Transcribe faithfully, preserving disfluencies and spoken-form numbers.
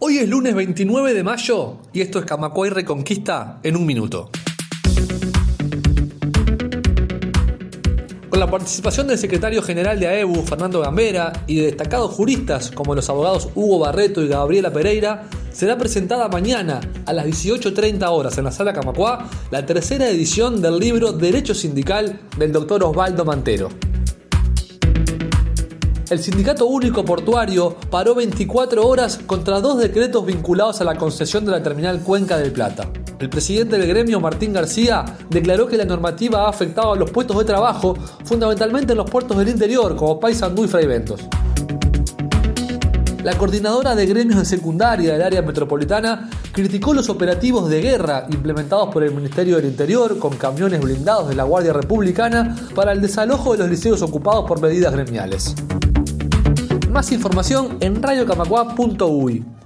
Hoy es lunes veintinueve de mayo y esto es Camacuay Reconquista en un minuto. Con la participación del secretario general de A E B U, Fernando Gambera, y de destacados juristas como los abogados Hugo Barreto y Gabriela Pereira, será presentada mañana a las dieciocho treinta horas en la Sala Camacuá la tercera edición del libro Derecho Sindical del doctor Osvaldo Mantero. El Sindicato Único Portuario paró veinticuatro horas contra dos decretos vinculados a la concesión de la terminal Cuenca del Plata. El presidente del gremio, Martín García, declaró que la normativa ha afectado a los puestos de trabajo, fundamentalmente en los puertos del interior, como Paysandú y Fray Bentos. La coordinadora de gremios de secundaria del área metropolitana criticó los operativos de guerra implementados por el Ministerio del Interior con camiones blindados de la Guardia Republicana para el desalojo de los liceos ocupados por medidas gremiales. Más información en radio camacuá punto u y.